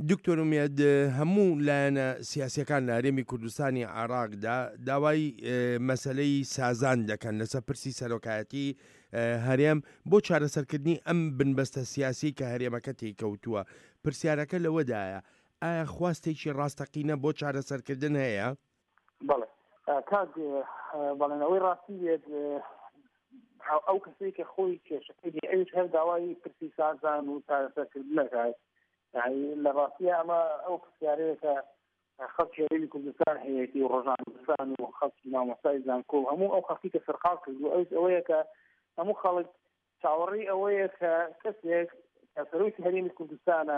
دکتۆر ومێد هەموو لایەنە سیاسیەکان لە هەرێمی کوردستانی عێراقدا داوای مەسەلەی سازان دەکەن لەسەر پرسی سەرۆکایەتی هەرێم بۆ چارەسەرکردنی ئەم بنبەستە سیاسی کە هەرێمەکە تێکەوتووە. پرسیارەکە لەوەدایە ئایا خواستێکی ڕاستەقینە بۆ چارەسەرکردن هەیە؟ بەڵێ کاک بەڵێنەوەی ڕاستی بێت ئەو کەسێک کە خۆی کێشەکەی ئەوش هەر داوای پرسی سازان و چارەسەرکردنەکات لە ڕاستیە ئەمە ئەو پرسیارەیە کە خەڵکی هەرێمی کوردستان هەیەتی و ڕۆژانەدەستان و خەڵکی مامۆستای زانکۆ هەموو ئەو خەڵکی کە سەرقاڵ کردو ئەوەیە کە هەموو خەڵک چاوەڕێی ئەوەیە کە کەسێک کە سەرۆکی هەرێمی کوردستانە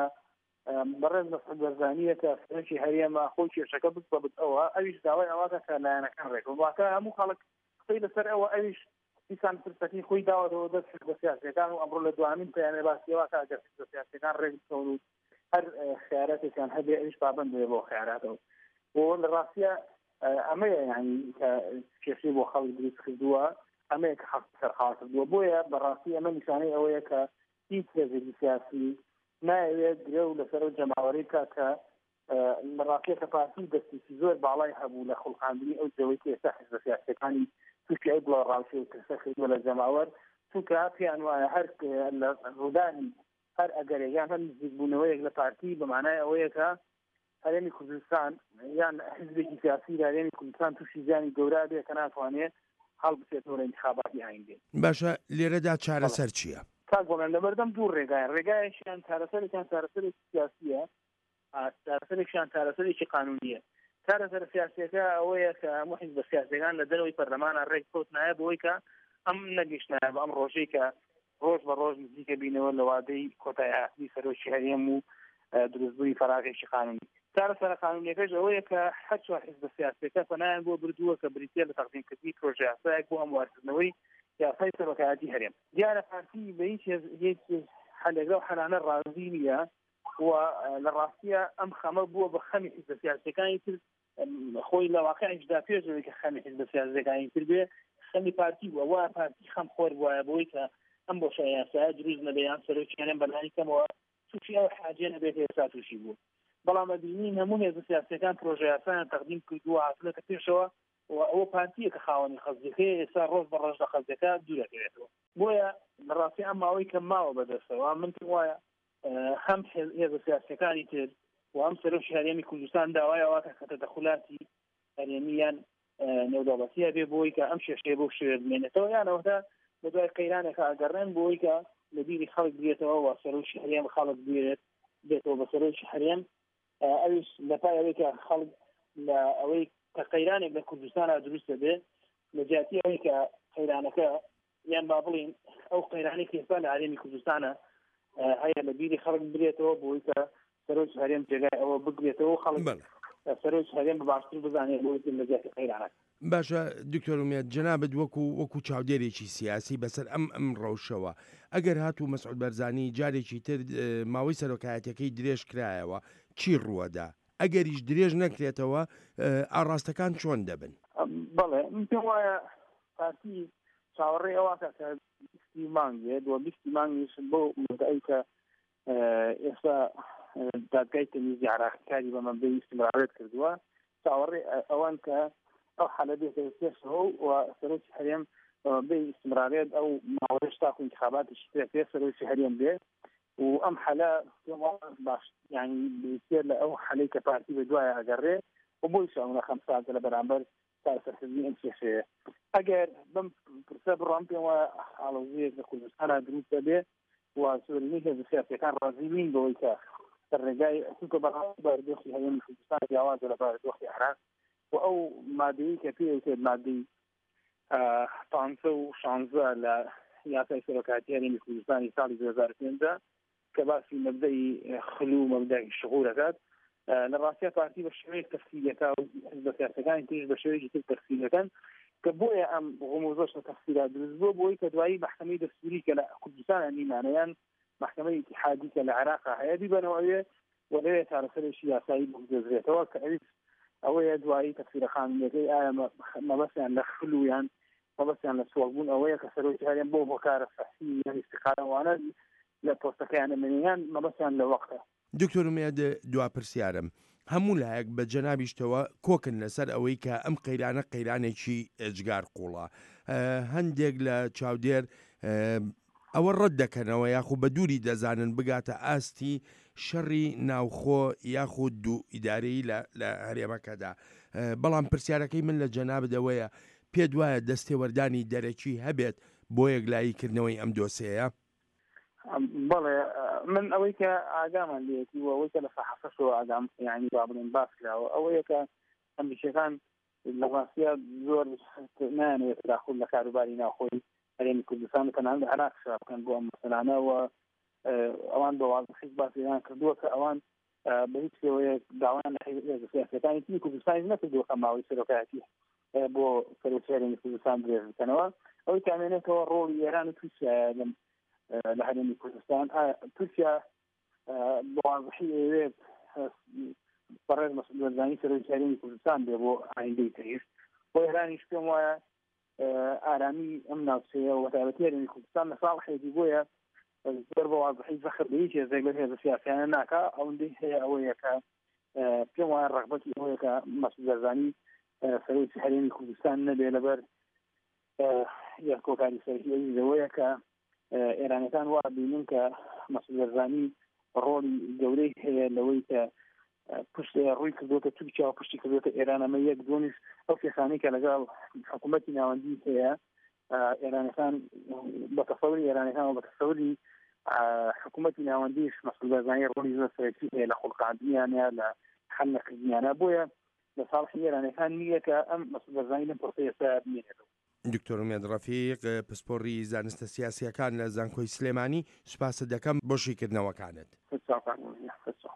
بەڕێز مەسعود بەرزانیە کە سەرۆکی هەرێمە خۆی کێشەکە بت ئەوە ئەویش داوای ئەوەکە کە لایەنەکان ڕێکەوە واکە هەموو خەڵک قسەی لەسەر ئەوە ئەویش دیسان پرسەکەی خۆی داوەتەوە دەست بە سیاسەکان و ئەمڕۆ لە دوانین پەیامێ باسیەوە کە ئەگەر بە سیاسەکان ڕێک بکەون و هەر خیارەتێکیان هەبێ ئەویش پابەند بێ بۆ خیاراتەوە بۆ لە ڕاستیە ئەمەیە یعنی کە کێشەی بۆ خەڵک دروست کردووە ئەمەیە کە حەق سەرقاڵ کردووە بۆیە بەڕاستی ئەمە نیشانەی ئەوەیە کە هیچ هێزێکی سیاسی نایەوێت درێ و لەسەر جەماوەری کاکە بەڕاستیە کە پارتی دەستێکی زۆر باڵای هەبوو لە خوڵقاندنی ئەو جەوەی کە ئێستا حیزب سیاسیەکانی تورکیا ئەو بڵاو ڕاوچێ و کەسە کردووە لە جەماوەر چونکە پێیان وایە هەر لە ڕوودانی هەر ئەگەرێکیان هەر نزیکبوونەوەیەک لە پارتی بەمانای ئەوەیە کە هەرێمی کوردستان یان حیزبێکی سیاسی لە هەرێمی کوردستان تووشی زیانی گەورە بێ کە ناتوانێت هەڵ بچێتەوە لە انتخاباتی ئایندێ. باشە لێرەدا چارەسەر چییە؟ کاک بۆڵێن لەبەردەم دوو ڕێگایەکیان چارەسەرێکیان سیاسیە، چارەسەرێکیان چارەسەرێکی قانونیە. چارەسەر سیاسیەکە ئەوەیە کە هەموو حیزب سیاسیەکان لە دەرەوەی پەرلەمانە ڕێک کەوت نایە بۆی کە ئەم نەگەیشتنایە بە ئەم ڕۆژەی کە ڕۆژ بە ڕۆژ نزیکە بینەوە لە وادەی کۆتای ئاستی سەرۆکی هەرێم و دروستبووی فەراغێکی قانونی. چارەسەر قانونیەکەش ئەوەیە کە هەرچوار حیزب سیاسیەکە پەنایان بۆ بردووە کە بریتیە لە تەقدیمکردنی پرۆژە یاسایەک بۆ هەموارکردنەوەی یاسای سەرۆکایەتی هەرێم. دیارە پارتی بە هیچ حەلێک لەو حەلانە ڕازی نییە و لە ڕاستیە ئەم خەمە بووە بە خەمی حیزب سیاسیەکانی تر خۆی لە واقعیشدا پێشەوەی کە خەمی حیزب سیاسیەکانی تر بێ خەمی پارتی بووە وا پارتی خەم خۆر بووایە بۆی کە ئەم بۆشە یاسایە دروست نەبێ یان سەرۆکی هەرێم بەلای کەمەوە تووشی ئەو حاجە نەبێت ئێستا تووشی بوو. بەڵام ئەبینین هەموو هێزە سیاسیەکان پرۆژە یاسایان تەقدیم کردووە هاتوونەتە پێشەوە و ئەوە پارتیە کە خاوەنی خەزیەکەی ئێستا ڕۆژ بە ڕۆژ لە خەزیەکە دوور دەکەوێتەوە. بۆیە لە ڕاستی ئەم ماوەی کە ماوە بەدەستەوە من پێم وایە هەم هێزە سیاسیەکانی تر و ئەم سەرۆکی هەرێمی کوردستان داوایەوە کە تەدەخولاتی هەرێمیان نێودەوڵەتیە بێ بۆی کە ئەم شێشەیە بۆ شوێ بمێنێتەوە یانەوەدا بە دوای قەیرانێکە ئەگەڕێن بۆی کە لە بیری خەڵک بێتەوە و سەرۆکی هەرێم خەڵک بێتەوە بە سەرۆکی هەرێم ئەویش لە پای ئەوەی کە خەڵک لە ئەوەی کە قەیرانێک لە کوردستانە دروستە بێ لە جیاتی ئەوەی کە قەیرانەکە یان با بڵین ئەو قەیرانەی کە ئێستا لە هەرێمی کوردستانە هەیە لە بیری خەڵک برێتەوە بۆی کە سەرۆکی هەرێم جێگای ئەوە بگرێتەوە خەڵک سەرۆکی هەرێم باشتر بزانێت بۆی لە جیاتی قەیرانەکە. باشە دکتۆر ومێد جەنابەت وەکو چاودێرێکی سیاسی بەسەر ئەم ڕەوشەوە ئەگەر هاتوو مەسعود بەرزانی جارێکی تر ماوەی سەرۆکایەتەکەی درێژ کرایەوە چی ڕووەدا؟ ئەگەریش درێژ نەکرێتەوە ئاڕاستەکان چۆن دەبن؟ بەڵێ من پێم وایە پارتی چاوەڕێ ئەوەکە کە بیستی مانگێت و بیستی مانگیش بۆ مدعی کە ئێستا دادگای تەمیزی عێراقیکاری بە مەبەی استیمرارێت کردووە چاوەڕێ ئەوان کە ئەو حالە بێتە پێشەوە و سەرۆکی هەرێم بە استیمرارێت ئەو ماوەی تاکو انتخاباتیشی پێ سەرۆکی هەرێم بێ و ئەم حالە باش یعنی بریتە لە ئەو حالەی کە پارتی بە دوایە ئەگەڕێ و بۆی شەونە خەم ساعت لە بەرامبەر سەرکردنی ئەم کێشەیە. ئەگەر بەم پرسە بڕام پێم وایە ئاڵۆزیەک لە کوردستانە دروستە بێ و زۆرینەی هێزە سیاسیەکان ڕازی نین بەوەی کە ڕێگای چونکە بەڕاستی بەردۆخی هەرێمی کوردستان جیاوازە لە بەردۆخی عێراق و ئەو مادەیە کە پێوتێت مادەی 516 لە یاسای سەرۆکایەتی هەرێمی کوردستانی ساڵی 2005 کە باسی مەبدەی خلو مەبدەی شغورەکات لە ڕاستیە پارتی بە شێوەیەک تەفسیرەکە و حیزب سیاسیەکانی تریش بە شێوەیەکی تر تەفسیرەکەن کە بۆیە ئەم غموزەش لە تەفسیرا دروست بووە بۆی کە دوایی محکەمەی دەستوری کە لە کوردستانە نیمانەیان محکەمەی اتحادی کە لە عێراق هەیە بیبەنەوە و لەوێ چارەسەرێکی یاسایی بگوێزرێتەوە کە ئەوەیە دوایی تەفسیرە قانونیەکەی ئایا مەبەستیان لە خلویان مەبەستیان لە سوڵبوون ئەوەیە کە سەرۆکی هەرێم بۆ کارە سەحسی یان استیقالەوانە لە پۆستەکەیان ئەمنیان مەبەستیان لە وەقتە دکتۆر ومێد دوا پرسیارم هەموو لایەک بە جەنابیشتەوە کۆکن لەسەر ئەوەی کە ئەم قەیرانە قەیرانێکی ئەجگار قوڵە هەندێک لە چاودێر ئەوە ڕەت دەکەنەوە یاخو بە دووری دەزانن بگاتە ئاستی شەڕی ناوخۆ یاخود دوو ئیدارەی لە هەرێمەکەدا بەڵام پرسیارەکەی من لە جەنابدەوەیە پێت وایە دەستێوەردانی دەرەکی هەبێت بۆ یەکلاییکردنەوەی ئەم دۆسەیە؟ بەڵێ من ئەوەی کە ئاگامان لێتی و ئەوەی کە لە سەحەفەشەوە ئاگام یعنی با بڵێن باس کراوە ئەوەیە کە هەمیشەکان لە ڕاستیە زۆر نایانەوێت تداخل لە کاروباری ناوخۆی هەرێمی کوردستان تەنانەت لە عێراق شا بکەن بۆ ئەم مەسەلانەوە ئەوان بە واضحی باسییان کردووە کە ئەوان بە هیچ شێوەیەک داوایان لە حیزب سیاسەکانی تری کوردستانی نەکردووە کە ماوەی سەرۆکایەتی بۆ سەرۆکی هەرێمی کوردستان درێژ بکەنەوە ئەوەی کامێنێتەوە ڕۆڵی ئێران و تووسیایە لە هەرێمی کوردستان تورکیا بە واضحی ئەوێت بەڕێز مەسئولەتدانی سەرۆکی هەرێمی کوردستان بێ بۆ ئایندەی تەیش بۆ ئێرانیش پێم وایە ئارامی ئەم ناوچەیە و بەتایبەتی هەرێمی کوردستان لە ساڵحێکی بۆیە زۆر بە واضحی زەخر بە هیچ هێزێک لە هێزە سیاسیانە ناکا ئەوەندەی هەیە ئەوەیە کە پێم وایە ڕەغبەتی ئەوەیە کە مەسئولەتدانی سەرۆکی هەرێمی کوردستان نەبێ لەبەر یا کۆکاری سەرۆکی ئەوەیە کە ئێرانەکان وا بینن کە مەسئولەتدانی ڕۆڵی گەورەی هەیە لەوەی کە پشت ڕووی کردوتە تورکیا و پشتی کردوتە ئێران ئەمە یەک دوونیش ئەو کێشانەی کە لەگەڵ حکوومەتی ناوەندی هەیە ئێرانەکان بە تەسەوری ئێرانەکان و بە تەسەوری حکوومەتی ناوەندیش مەسئولەتدانی ڕۆڵی زۆر سەرەکی هەیە لە خوڵقاندنیانە لە حەل نەکردنیانە بۆیە لە ساڵحی ئێرانەکان نییە کە ئەم مەسئولەتدانی لەم پرۆسە ئێستا بمێنێتەوە. دکتۆر ومێد ڕەفیق پسپۆڕی زانستە سیاسیەکان لە زانکۆی سلێمانی سوپاس دەکەم بۆ شیکردنەوەکانت.